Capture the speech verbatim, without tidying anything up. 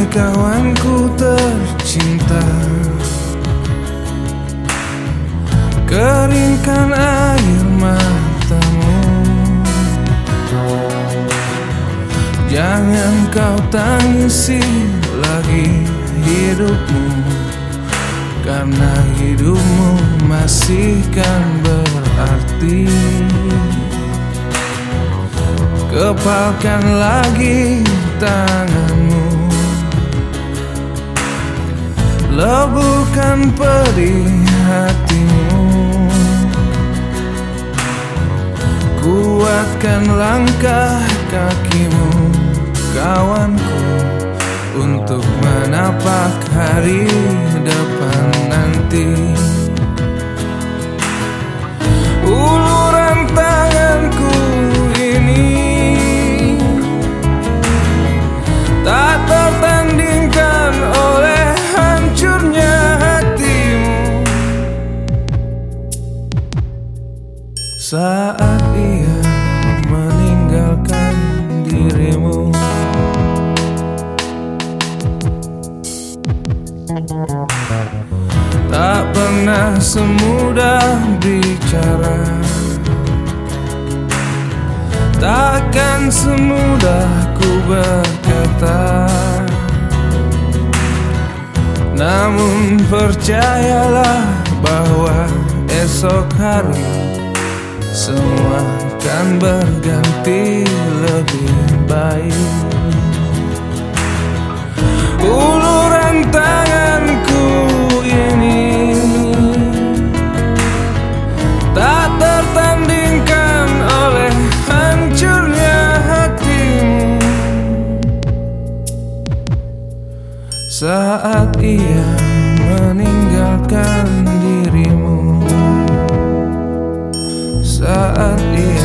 kawanku tercinta, keringkan air matamu. Jangan kau tangisi lagi hidupmu, karena hidupmu masih kan berarti. Kepalkan lagi tanganmu, leburkan pedih hatimu. Kuatkan langkah kakimu, kawanku, untuk menapak hari depan nanti. Uluran tanganku ini tak tertandingkan oleh hancurnya hatimu. Saat ia meninggalkan dirimu, tak pernah semudah bicara, takkan semudah ku berkata. Namun percayalah bahwa esok hari semua kan berganti lebih baik. Uluran tanganku ini tak tertandingkan oleh hancurnya hatimu. Saat ia meninggalkan dirimu, saat ia